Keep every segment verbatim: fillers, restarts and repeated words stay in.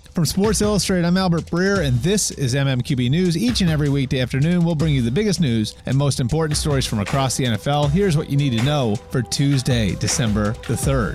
From Sports Illustrated, I'm Albert Breer, and this is M M Q B News. Each and every weekday afternoon, we'll bring you the biggest news and most important stories from across the N F L. Here's what you need to know for Tuesday, December the third.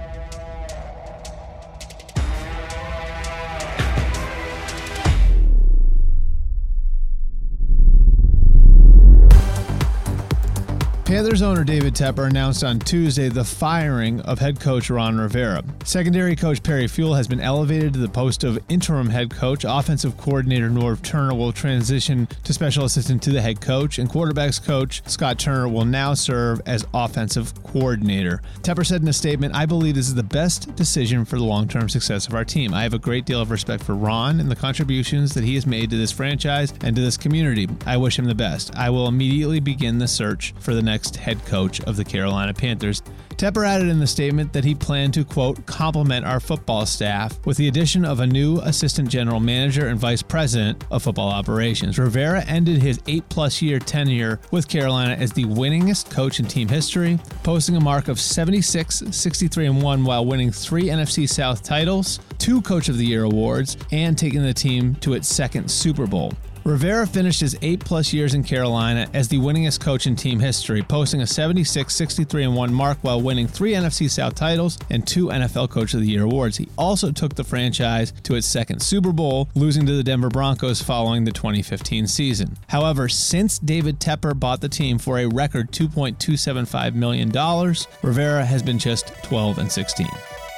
Panthers owner David Tepper announced on Tuesday the firing of head coach Ron Rivera. Secondary coach Perry Fewell has been elevated to the post of interim head coach. Offensive coordinator Norv Turner will transition to special assistant to the head coach, and quarterbacks coach Scott Turner will now serve as offensive coordinator. Tepper said in a statement, "I believe this is the best decision for the long-term success of our team. I have a great deal of respect for Ron and the contributions that he has made to this franchise and to this community. I wish him the best. I will immediately begin the search for the next head coach of the Carolina Panthers." Tepper added in the statement that he planned to, quote, complement our football staff with the addition of a new assistant general manager and vice president of football operations. Rivera ended his eight-plus year tenure with Carolina as the winningest coach in team history, posting a mark of seventy-six, sixty-three, and one while winning three N F C South titles, two Coach of the Year awards, and taking the team to its second Super Bowl. Rivera finished his eight-plus years in Carolina as the winningest coach in team history, posting a seventy-six, sixty-three, and one mark while winning three N F C South titles and two N F L Coach of the Year awards. He also took the franchise to its second Super Bowl, losing to the Denver Broncos following the twenty fifteen season. However, since David Tepper bought the team for a record two point two seven five million dollars, Rivera has been just twelve and sixteen.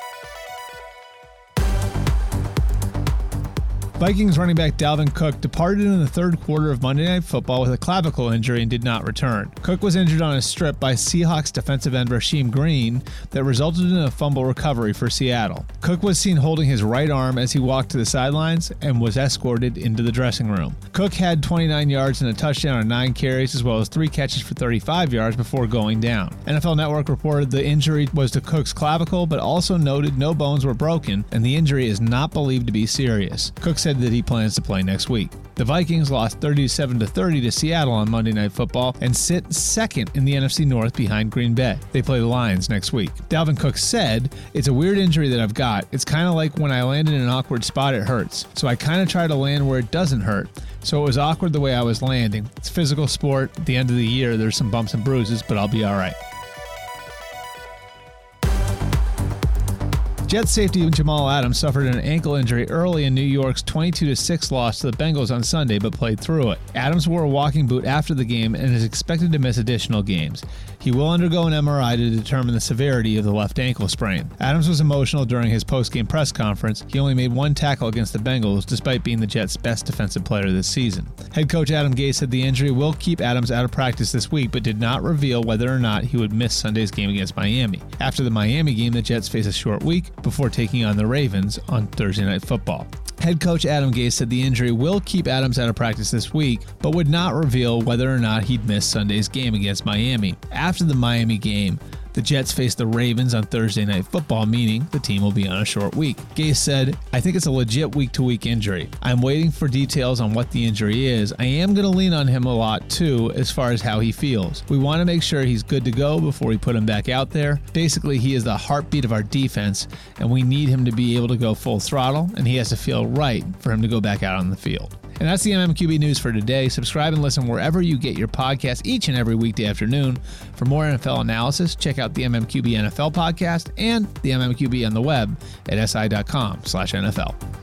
Vikings running back Dalvin Cook departed in the third quarter of Monday Night Football with a clavicle injury and did not return. Cook was injured on a strip by Seahawks defensive end Rasheem Green that resulted in a fumble recovery for Seattle. Cook was seen holding his right arm as he walked to the sidelines and was escorted into the dressing room. Cook had twenty-nine yards and a touchdown on nine carries as well as three catches for thirty-five yards before going down. N F L Network reported the injury was to Cook's clavicle, but also noted no bones were broken and the injury is not believed to be serious. Cook said that he plans to play next week. The Vikings lost thirty-seven to thirty to Seattle on Monday Night Football and sit second in the N F C North behind Green Bay. They play the Lions next week. Dalvin Cook said, "It's a weird injury that I've got. It's kind of like when I land in an awkward spot, it hurts. So I kind of try to land where it doesn't hurt. So it was awkward the way I was landing. It's a physical sport. At the end of the year, there's some bumps and bruises, but I'll be all right." Jets safety Jamal Adams suffered an ankle injury early in New York's twenty-two to six loss to the Bengals on Sunday, but played through it. Adams wore a walking boot after the game and is expected to miss additional games. He will undergo an M R I to determine the severity of the left ankle sprain. Adams was emotional during his post-game press conference. He only made one tackle against the Bengals, despite being the Jets' best defensive player this season. Head coach Adam Gase said the injury will keep Adams out of practice this week, but did not reveal whether or not he would miss Sunday's game against Miami. After the Miami game, the Jets face a short week before taking on the Ravens on Thursday Night Football. Head coach Adam Gase said the injury will keep Adams out of practice this week, but would not reveal whether or not he'd miss Sunday's game against Miami. After the Miami game, the Jets face the Ravens on Thursday Night Football, meaning the team will be on a short week. Gase said, "I think it's a legit week-to-week injury. I'm waiting for details on what the injury is. I am going to lean on him a lot, too, as far as how he feels. We want to make sure he's good to go before we put him back out there. Basically, he is the heartbeat of our defense, and we need him to be able to go full throttle, and he has to feel right for him to go back out on the field." And that's the M M Q B News for today. Subscribe and listen wherever you get your podcasts each and every weekday afternoon. For more N F L analysis, check out the M M Q B N F L podcast and the M M Q B on the web at si dot com slash N F L.